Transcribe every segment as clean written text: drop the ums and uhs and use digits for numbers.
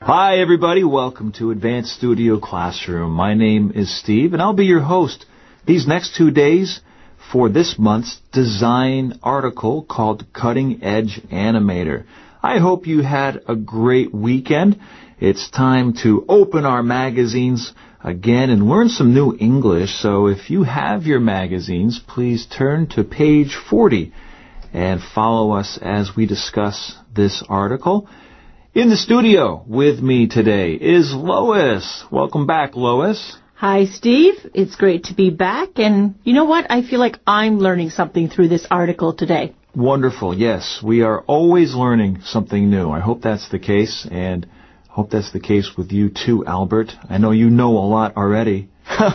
Hi, everybody. Welcome to Advanced Studio Classroom. My name is Steve, and I'll be your host these next 2 days for this month's design article called Cutting Edge Animator. I hope you had a great weekend. It's time to open our magazines again and learn some new English. So if you have your magazines, please turn to page 40 and follow us as we discuss this article. In the studio with me today is Lois. Welcome back, Lois. Hi, Steve. It's great to be back. And you know what? I feel like I'm learning something through this article today. Wonderful. Yes, we are always learning something new. I hope that's the case, and I hope that's the case with you too, Albert. I know you know a lot already.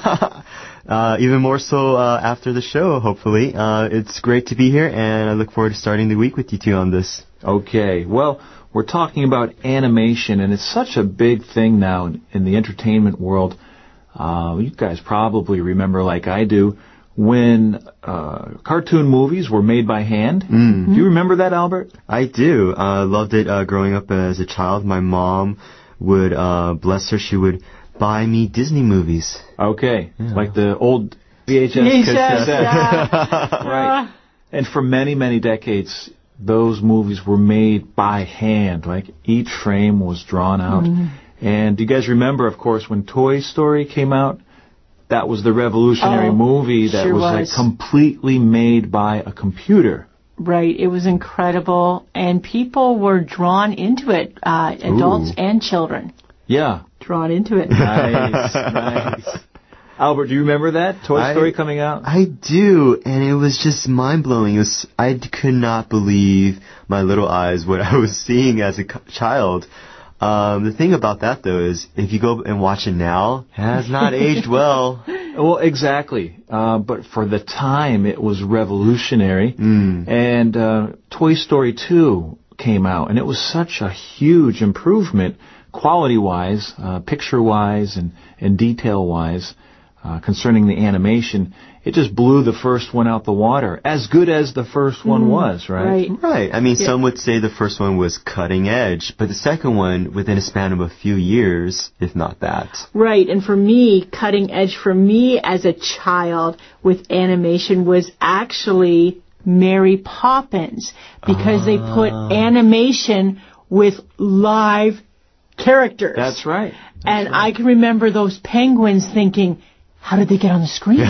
Even more so after the show, hopefully. It's great to be here, and I look forward to starting the week with you two on this. Okay. Well, we're talking about animation, and it's such a big thing now in the entertainment world. You guys probably remember, like I do, when cartoon movies were made by hand. Mm-hmm. Do you remember that, Albert? I do. Loved it growing up as a child. My mom would, bless her, she would buy me Disney movies. Okay. Yeah. Like the old VHS cassettes. Yeah. Right. And for many, many decades, those movies were made by hand. Like each frame was drawn out. Mm-hmm. And do you guys remember, of course, when Toy Story came out? That was the revolutionary movie that sure was like completely made by a computer. Right. It was incredible. And people were drawn into it, adults and children. Yeah. Drawn into it. Nice, nice. Albert, do you remember that? Toy Story coming out? I do, and it was just mind-blowing. I could not believe my little eyes what I was seeing as a child. The thing about that, though, is if you go and watch it now, it has not aged well. Well, exactly. But for the time, it was revolutionary. And Toy Story 2 came out, and it was such a huge improvement, quality-wise, picture-wise, and detail-wise. Concerning the animation, it just blew the first one out the water, as good as the first one was, right? Right. I mean, some would say the first one was cutting edge, but the second one, within a span of a few years, if not that. Right, and for me, cutting edge for me as a child with animation was actually Mary Poppins, because they put animation with live characters. That's right. I can remember those penguins thinking, how did they get on the screen?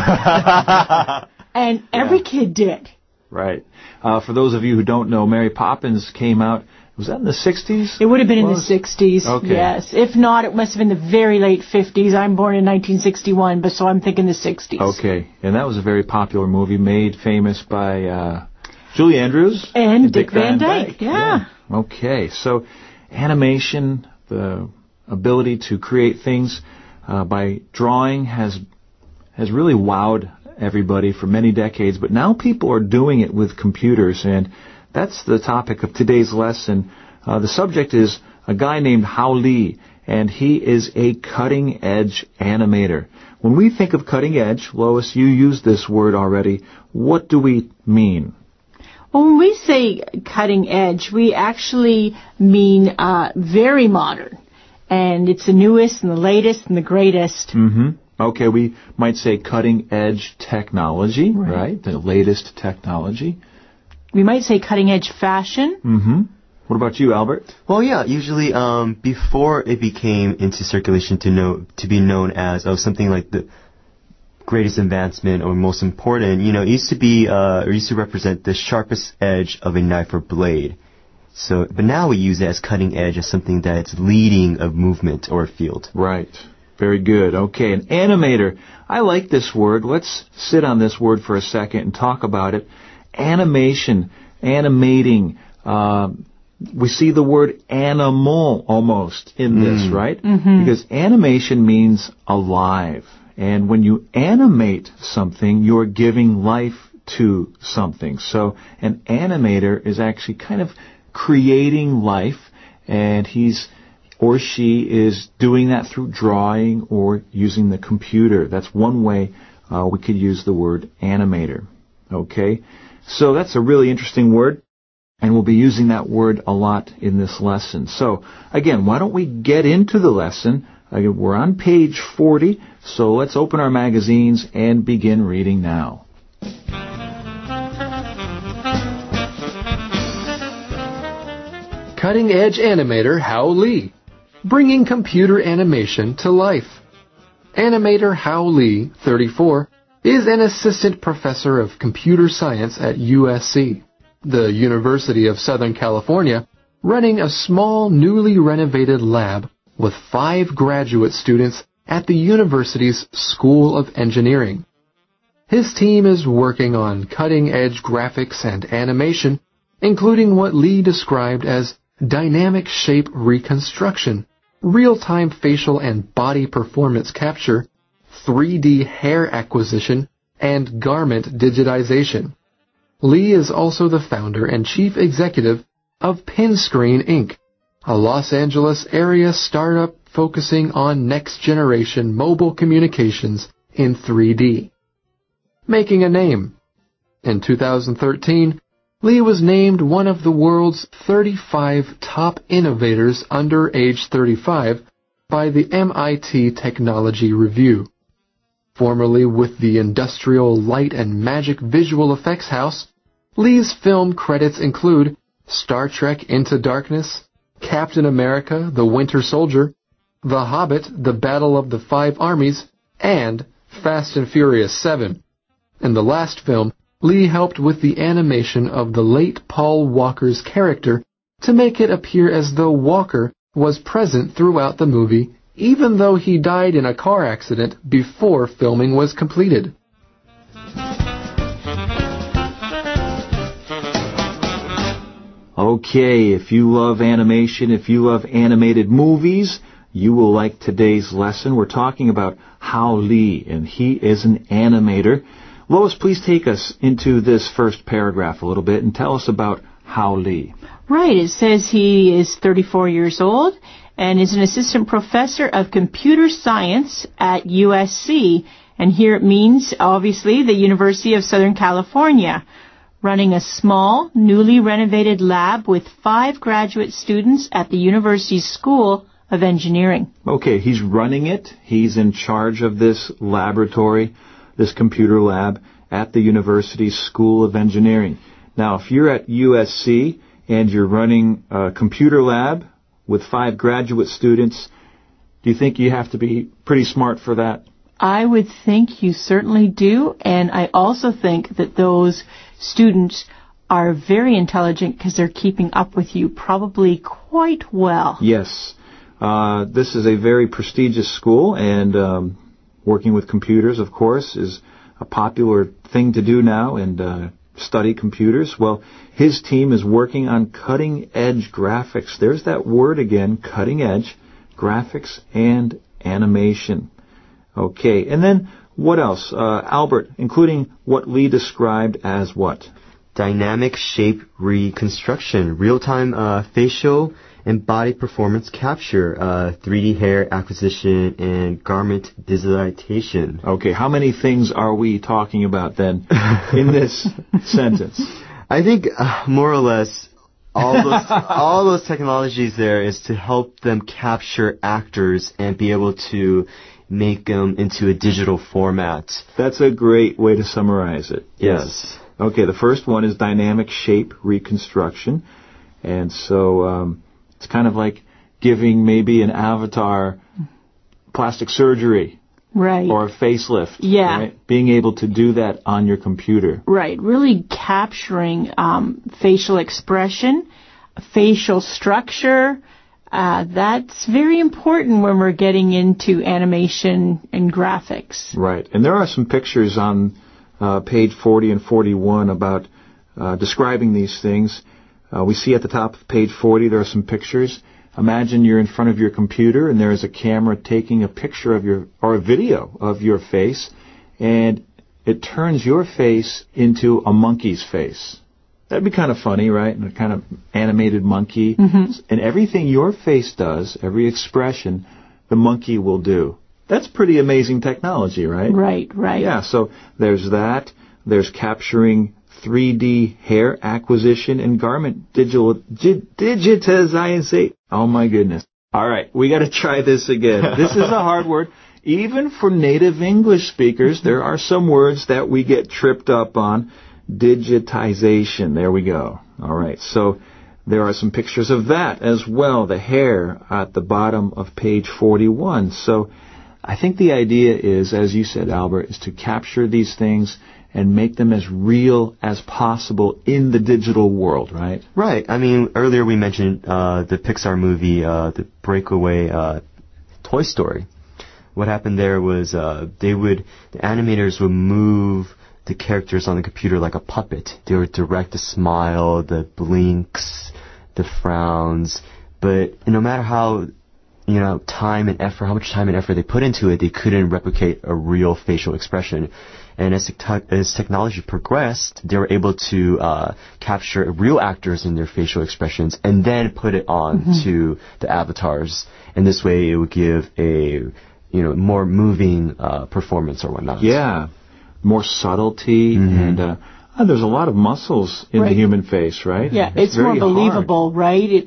And every kid did. Right. For those of you who don't know, Mary Poppins came out, was that in the 60s? It would have been in the 60s, okay. Yes. If not, it must have been the very late 50s. I'm born in 1961, but so I'm thinking the 60s. Okay. And that was a very popular movie made famous by Julie Andrews. And Dick Van Dyke. Yeah. Okay. So animation, the ability to create things by drawing has really wowed everybody for many decades, but now people are doing it with computers, and that's the topic of today's lesson. The subject is a guy named Hao Li, and he is a cutting-edge animator. When we think of cutting edge, Lois, you used this word already. What do we mean? Well, when we say cutting edge, we actually mean very modern. And it's the newest and the latest and the greatest. Mm-hmm. Okay, we might say cutting-edge technology, right? The latest technology. We might say cutting-edge fashion. Mm-hmm. What about you, Albert? Well, yeah, usually before it became into circulation to be known as something like the greatest advancement or most important, it used to represent the sharpest edge of a knife or blade. So, but now we use it as cutting edge as something that's leading a movement or a field. Right. Very good. Okay, an animator. I like this word. Let's sit on this word for a second and talk about it. Animation, animating. We see the word animal almost in this, right? Mm-hmm. Because animation means alive. And when you animate something, you're giving life to something. So an animator is actually kind of creating life, and he's or she is doing that through drawing or using the computer. That's one way we could use the word animator. Okay? So that's a really interesting word. And we'll be using that word a lot in this lesson. So, again, why don't we get into the lesson? Again, we're on page 40, so let's open our magazines and begin reading now. Cutting-edge animator Hao Li, bringing computer animation to life. Animator Hao Li, 34, is an assistant professor of computer science at USC, the University of Southern California, running a small, newly renovated lab with 5 graduate students at the university's School of Engineering. His team is working on cutting-edge graphics and animation, including what Li described as dynamic shape reconstruction, real-time facial and body performance capture, 3D hair acquisition, and garment digitization. Li is also the founder and chief executive of Pinscreen Inc., a Los Angeles area startup focusing on next-generation mobile communications in 3D. Making a name. In 2013, Li was named one of the world's 35 top innovators under age 35 by the MIT Technology Review. Formerly with the Industrial Light and Magic Visual Effects House, Li's film credits include Star Trek Into Darkness, Captain America, The Winter Soldier, The Hobbit, The Battle of the Five Armies, and Fast and Furious 7. In the last film, Li helped with the animation of the late Paul Walker's character to make it appear as though Walker was present throughout the movie, even though he died in a car accident before filming was completed. Okay, if you love animation, if you love animated movies, you will like today's lesson. We're talking about Hao Li, and he is an animator. Lois, please take us into this first paragraph a little bit and tell us about Hao Li. Right, it says he is 34 years old and is an assistant professor of computer science at USC. And here it means, obviously, the University of Southern California, running a small, newly renovated lab with 5 graduate students at the university's School of Engineering. Okay, he's running it. He's in charge of this laboratory, this computer lab at the university's School of Engineering. Now, if you're at USC and you're running a computer lab with 5 graduate students, do you think you have to be pretty smart for that? I would think you certainly do, and I also think that those students are very intelligent because they're keeping up with you probably quite well. Yes. This is a very prestigious school, and working with computers, of course, is a popular thing to do now, and study computers. Well, his team is working on cutting-edge graphics. There's that word again, cutting-edge, graphics and animation. Okay, and then what else? Albert, including what Li described as what? Dynamic shape reconstruction, real-time facial and body performance capture, 3D hair acquisition, and garment digitization. Okay, how many things are we talking about then in this sentence? I think more or less all those technologies there is to help them capture actors and be able to make them into a digital format. That's a great way to summarize it. Yes. Okay, the first one is dynamic shape reconstruction. And so it's kind of like giving maybe an avatar plastic surgery. Right. Or a facelift. Yeah. Right? Being able to do that on your computer. Right. Really capturing facial expression, facial structure. That's very important when we're getting into animation and graphics. Right. And there are some pictures on page 40 and 41 about describing these things. We see at the top of page 40 there are some pictures. Imagine you're in front of your computer and there is a camera taking a picture of or a video of your face, and it turns your face into a monkey's face. That'd be kind of funny, right? A kind of animated monkey. Mm-hmm. And everything your face does, every expression, the monkey will do. That's pretty amazing technology, right? Right. Yeah, so there's that. There's capturing 3D hair acquisition and garment digitization. Oh my goodness. All right, we got to try this again. This is a hard word. Even for native English speakers, there are some words that we get tripped up on. Digitization. There we go. All right, so there are some pictures of that as well, the hair at the bottom of page 41. So I think the idea is, as you said, Albert, is to capture these things and make them as real as possible in the digital world, right? Right. I mean, earlier we mentioned the Pixar movie, the breakaway Toy Story. What happened there was the animators would move the characters on the computer like a puppet. They would direct the smile, the blinks, the frowns, but no matter how much time and effort they put into it, they couldn't replicate a real facial expression. And as technology progressed, they were able to capture real actors in their facial expressions and then put it on to the avatars. And this way it would give a more moving performance or whatnot. Yeah, more subtlety and there's a lot of muscles in the human face, right? Yeah, it's more believable, right?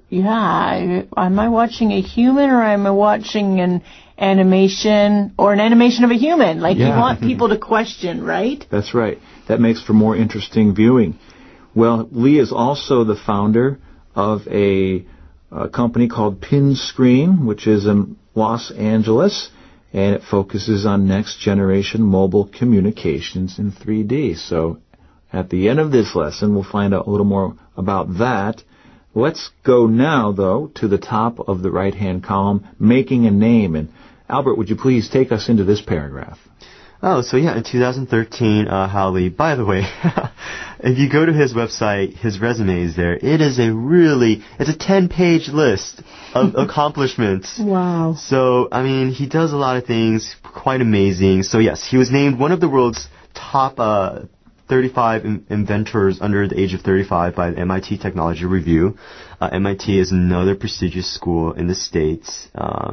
Am I watching a human or am I watching an animation or an animation of a human? You want people to question, right? That's right. That makes for more interesting viewing. Well, Lee is also the founder of a company called Pinscreen, which is in Los Angeles, and it focuses on next-generation mobile communications in 3D. So at the end of this lesson, we'll find out a little more about that. Let's go now, though, to the top of the right-hand column, making a name. And Albert, would you please take us into this paragraph? Oh, so yeah, in 2013, Hal Lee, by the way, if you go to his website, his resume is there. It's a 10-page list of accomplishments. Wow. So, I mean, he does a lot of things, quite amazing. So yes, he was named one of the world's top 35 inventors under the age of 35 by the MIT Technology Review. MIT is another prestigious school in the States.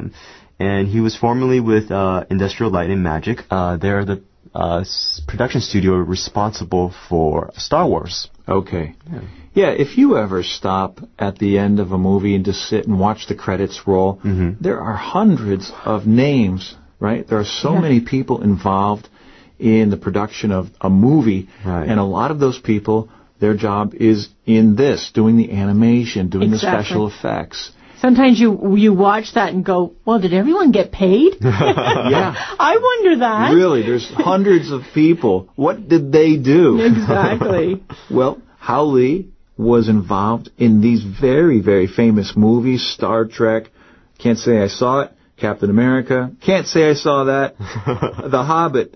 And he was formerly with Industrial Light and Magic. They're the production studio responsible for Star Wars. Okay. Yeah, if you ever stop at the end of a movie and just sit and watch the credits roll, there are hundreds of names, right? There are so many people involved in the production of a movie, and a lot of those people, their job is in this, doing the animation, doing the special effects. Sometimes you watch that and go, well, did everyone get paid? Yeah. I wonder that. Really, there's hundreds of people. What did they do? Exactly. Well, Hal Lee was involved in these very, very famous movies, Star Trek, Can't Say I Saw It, Captain America, Can't Say I Saw That, The Hobbit,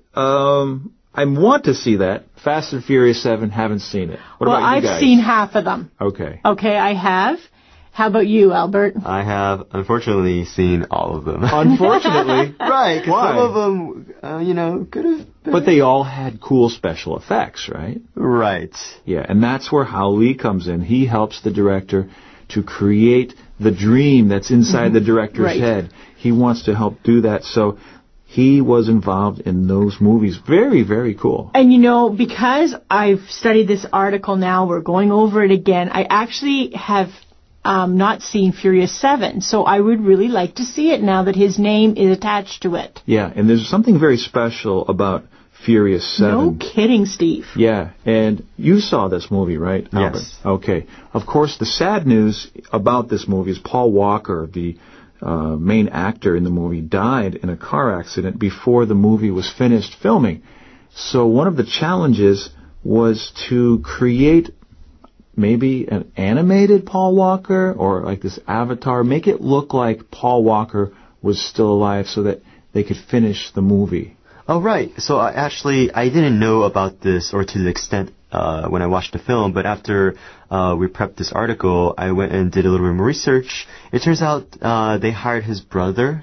I want to see that. Fast and Furious 7, haven't seen it. What about you guys? I've seen half of them. Okay. Okay, I have. How about you, Albert? I have, unfortunately, seen all of them. Unfortunately? Right, because Why? some of them, could have been. But they all had cool special effects, right? Right. Yeah, and that's where Hal Lee comes in. He helps the director to create the dream that's inside the director's head. He wants to help do that, so he was involved in those movies. Very, very cool. And because I've studied this article now, we're going over it again, I actually have not seen Furious 7, so I would really like to see it now that his name is attached to it. Yeah, and there's something very special about Furious 7. No kidding, Steve. Yeah, and you saw this movie, right, Albert? Yes. Okay. Of course, the sad news about this movie is Paul Walker, the main actor in the movie, died in a car accident before the movie was finished filming. So one of the challenges was to create maybe an animated Paul Walker or like this avatar, make it look like Paul Walker was still alive so that they could finish the movie. Oh, right. So I didn't know about this or to the extent when I watched the film, but after we prepped this article, I went and did a little bit more research. It turns out they hired his brother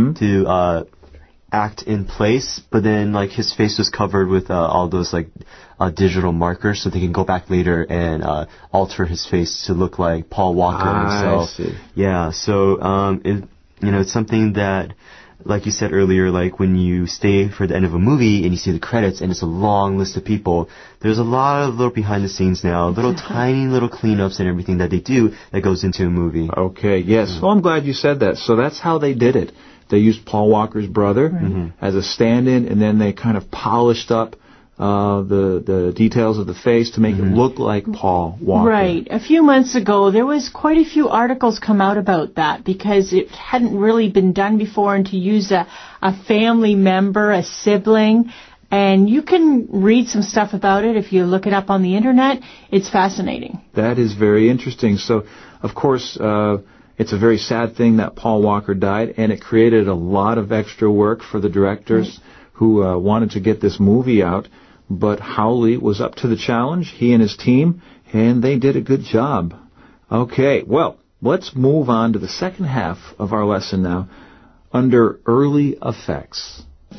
to act in place, but then like his face was covered with all those like digital markers, so they can go back later and alter his face to look like Paul Walker himself. I see. Yeah, so it's something that like you said earlier, like when you stay for the end of a movie and you see the credits and it's a long list of people, there's a lot of little behind the scenes now, little tiny little cleanups and everything that they do that goes into a movie. Okay, yes. Well, I'm glad you said that. So that's how they did it. They used Paul Walker's brother as a stand-in, and then they kind of polished up the details of the face to make it look like Paul Walker. Right. A few months ago, there was quite a few articles come out about that because it hadn't really been done before, and to use a family member, a sibling. And you can read some stuff about it if you look it up on the internet. It's fascinating. That is very interesting. So, of course, it's a very sad thing that Paul Walker died, and it created a lot of extra work for the directors who wanted to get this movie out. But Howley was up to the challenge, he and his team, and they did a good job. Okay, well, let's move on to the second half of our lesson now, under early effects.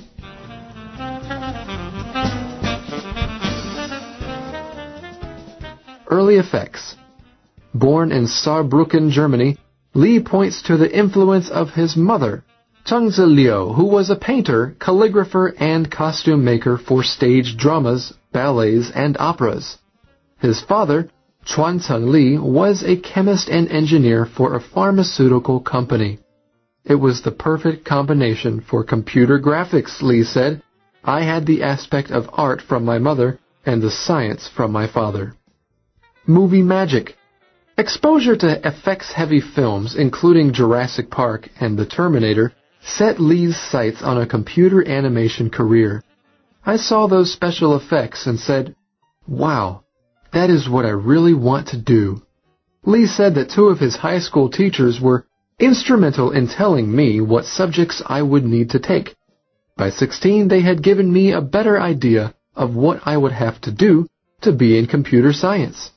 Early effects. Born in Saarbrücken, Germany, Lee points to the influence of his mother, Changzi Liu, who was a painter, calligrapher, and costume maker for stage dramas, ballets, and operas. His father, Chuan-Tsung Lee, was a chemist and engineer for a pharmaceutical company. It was the perfect combination for computer graphics, Lee said. I had the aspect of art from my mother and the science from my father. Movie magic. Exposure to effects-heavy films, including Jurassic Park and The Terminator, set Lee's sights on a computer animation career. I saw those special effects and said, wow, that is what I really want to do. Lee said that 2 of his high school teachers were instrumental in telling me what subjects I would need to take. By 16, they had given me a better idea of what I would have to do to be in computer science.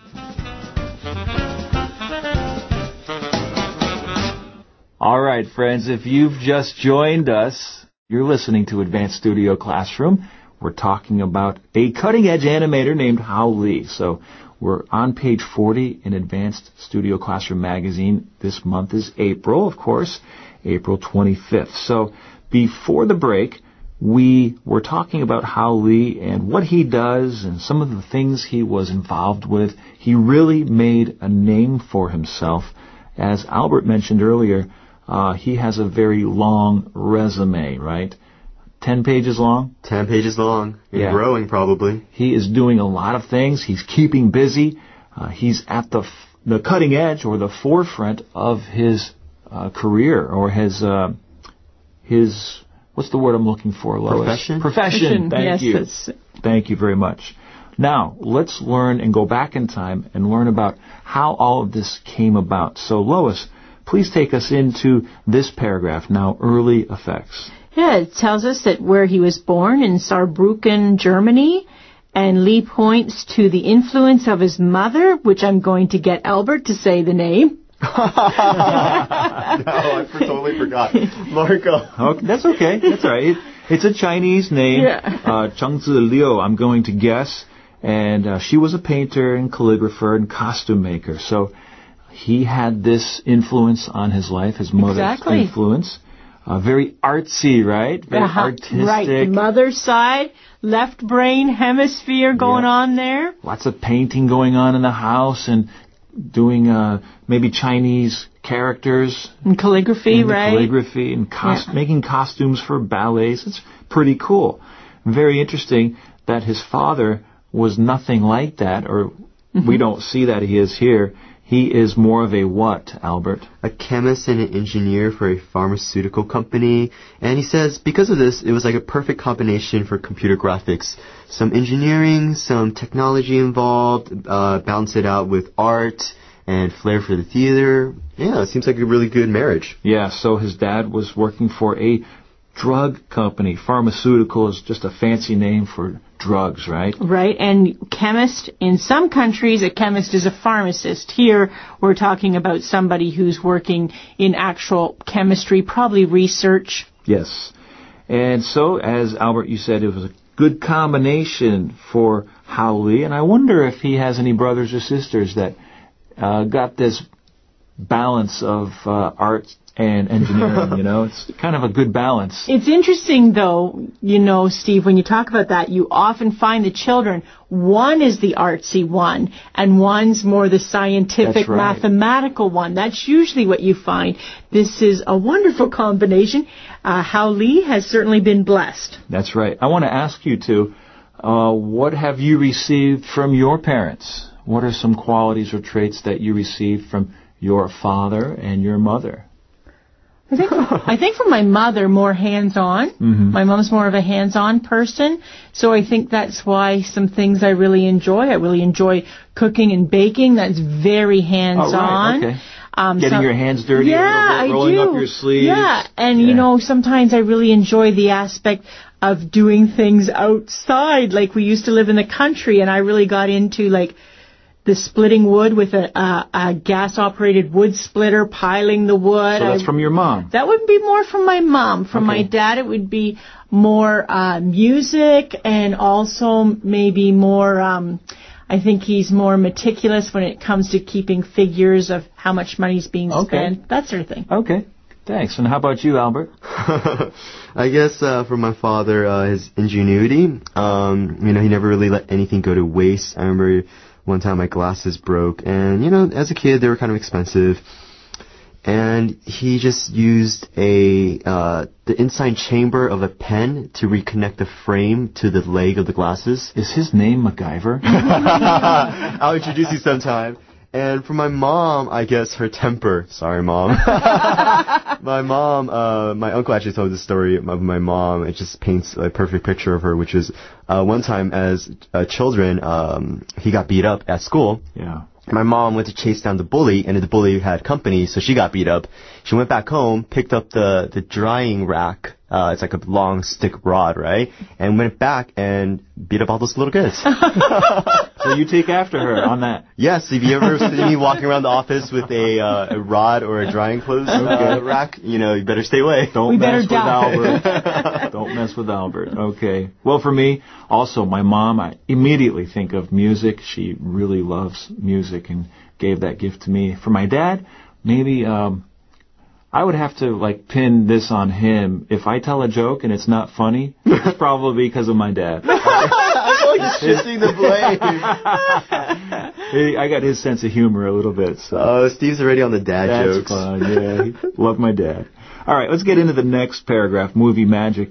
All right, friends, if you've just joined us, you're listening to Advanced Studio Classroom. We're talking about a cutting-edge animator named Hal Lee. So we're on page 40 in Advanced Studio Classroom magazine. This month is April, of course, April 25th. So before the break, we were talking about Hal Lee and what he does and some of the things he was involved with. He really made a name for himself. As Albert mentioned earlier, he has a very long resume, right? 10 pages long? 10 pages long. And growing, probably. He is doing a lot of things. He's keeping busy. He's at the cutting edge or the forefront of his career or his what's the word I'm looking for, Lois? Profession. Thank you. Thank you very much. Now, let's learn and go back in time and learn about how all of this came about. So, Lois, please take us into this paragraph now, early effects. Yeah, it tells us that where he was born in Saarbrücken, Germany, and Lee points to the influence of his mother, which I'm going to get Albert to say the name. No, I totally forgot. Marco. Okay, that's okay. That's all right. It's a Chinese name. Changzi Liu, I'm going to guess. And she was a painter and calligrapher and costume maker. So he had this influence on his life, his mother's influence. Very artsy, right? Very artistic. Right. Mother's side, left brain hemisphere going on there. Lots of painting going on in the house and doing maybe Chinese characters. And calligraphy, right? Calligraphy and making costumes for ballets. It's pretty cool. Very interesting that his father was nothing like that, or we don't see that he is here. He is more of a what, Albert? A chemist and an engineer for a pharmaceutical company. And he says because of this, it was like a perfect combination for computer graphics. Some engineering, some technology involved, balance it out with art and flair for the theater. Yeah, it seems like a really good marriage. Yeah, so his dad was working for a drug company. Pharmaceutical is just a fancy name for drugs, right? Right, and chemist, in some countries, a chemist is a pharmacist. Here, we're talking about somebody who's working in actual chemistry, probably research. Yes. And so, as Albert, you said, it was a good combination for Hal Lee, and I wonder if he has any brothers or sisters that got this balance of art and engineering, It's kind of a good balance. It's interesting, though, Steve, when you talk about that, you often find the children, one is the artsy one, and one's more the scientific, That's right. mathematical one. That's usually what you find. This is a wonderful combination. Hao Li has certainly been blessed. That's right. I want to ask you, too, what have you received from your parents? What are some qualities or traits that you received from your father and your mother? I think for my mother, more hands-on. Mm-hmm. My mom's more of a hands-on person, so I think that's why some things I really enjoy. I really enjoy cooking and baking. That's very hands-on. Oh, right. Okay. Getting your hands dirty a little bit, rolling up your sleeves. Yeah, and sometimes I really enjoy the aspect of doing things outside. Like we used to live in the country, and I really got into the splitting wood with a gas-operated wood splitter, piling the wood. So that's from your mom? That would be more from my mom. From my dad, it would be more music and also maybe more, I think he's more meticulous when it comes to keeping figures of how much money's being spent, that sort of thing. Okay. Thanks. And how about you, Albert? I guess for my father, his ingenuity. He never really let anything go to waste. I remember one time my glasses broke, and, as a kid, they were kind of expensive. And he just used the inside chamber of a pen to reconnect the frame to the leg of the glasses. Is his name MacGyver? I'll introduce you sometime. And for my mom, I guess her temper. Sorry, Mom. My mom, my uncle actually told the story of my mom. It just paints a perfect picture of her, which is one time as children, he got beat up at school. Yeah. My mom went to chase down the bully, and the bully had company, so she got beat up. She went back home, picked up the drying rack. It's like a long stick rod, right? And went back and beat up all those little kids. So you take after her on that. Yes, if you ever see me walking around the office with a rod or a drying clothes rack, you better stay away. Don't mess with Albert. Don't mess with Albert. Okay. Well, for me, also, my mom, I immediately think of music. She really loves music and gave that gift to me. For my dad, maybe I would have to pin this on him. If I tell a joke and it's not funny, it's probably because of my dad. I feel like he's shifting the blame. I got his sense of humor a little bit. So. Steve's already on the dad jokes. That's fun, yeah. Love my dad. All right, let's get into the next paragraph, movie magic.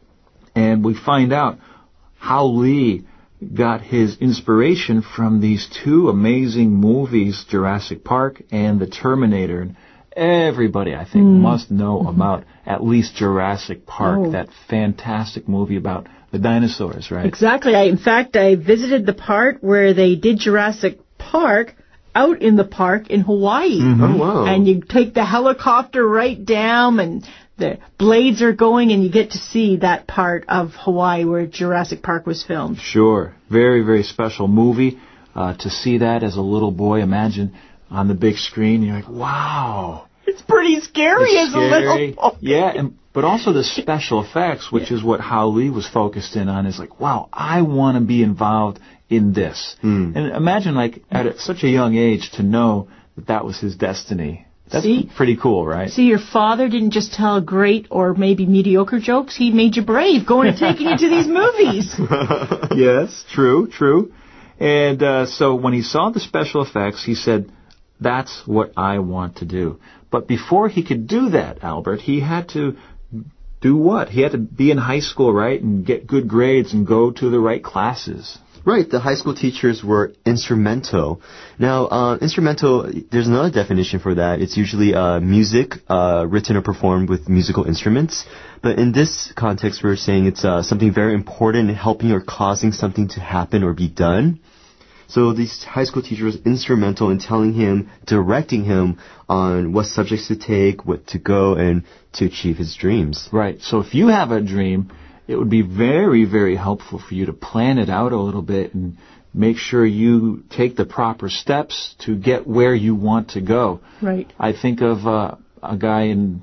And we find out how Lee got his inspiration from these two amazing movies, Jurassic Park and The Terminator. And everybody, I think, must know about at least Jurassic Park, that fantastic movie about the dinosaurs, right? Exactly. In fact, I visited the part where they did Jurassic Park out in the park in Hawaii. Mm-hmm. Oh, wow. And you take the helicopter right down and the blades are going and you get to see that part of Hawaii where Jurassic Park was filmed. Sure. Very, very special movie. To see that as a little boy, imagine on the big screen, you're like, wow. It's pretty scary as a little boy. Yeah, but also the special effects, which is what Hao Li was focused in on, is like, wow, I want to be involved in this. And imagine, at such a young age to know that was his destiny. That's pretty cool, right? See, your father didn't just tell great or maybe mediocre jokes. He made you brave, going and taking you to these movies. Yes, true. And so when he saw the special effects, he said, that's what I want to do. But before he could do that, Albert, he had to do what? He had to be in high school, right, and get good grades and go to the right classes. Right, the high school teachers were instrumental. Now, instrumental, there's another definition for that. It's usually music written or performed with musical instruments. But in this context, we're saying it's something very important in helping or causing something to happen or be done. So these high school teachers were instrumental in telling him, directing him on what subjects to take, what to go, and to achieve his dreams. Right. So if you have a dream, it would be very, very helpful for you to plan it out a little bit and make sure you take the proper steps to get where you want to go. Right. I think of a guy in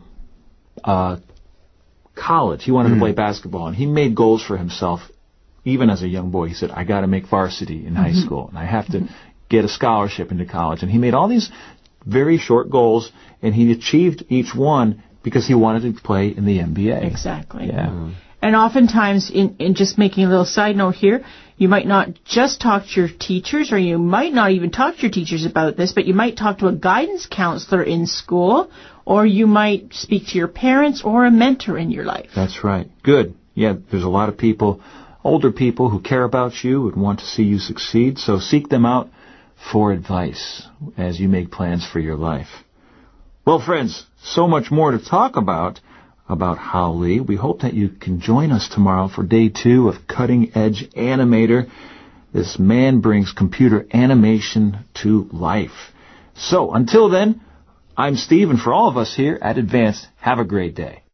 college. He wanted to play basketball, and he made goals for himself. Even as a young boy, he said, I got to make varsity in high school, and I have to get a scholarship into college. And he made all these very short goals, and he achieved each one because he wanted to play in the NBA. Exactly. Yeah. And oftentimes, in just making a little side note here, you might not just talk to your teachers, or you might not even talk to your teachers about this, but you might talk to a guidance counselor in school, or you might speak to your parents or a mentor in your life. That's right. Good. Yeah, there's a lot of people, older people, who care about you and want to see you succeed, so seek them out for advice as you make plans for your life. Well, friends, so much more to talk about Hal Lee. We hope that you can join us tomorrow for day 2 of Cutting Edge Animator. This man brings computer animation to life. So, until then, I'm Steve, and for all of us here at Advanced, have a great day.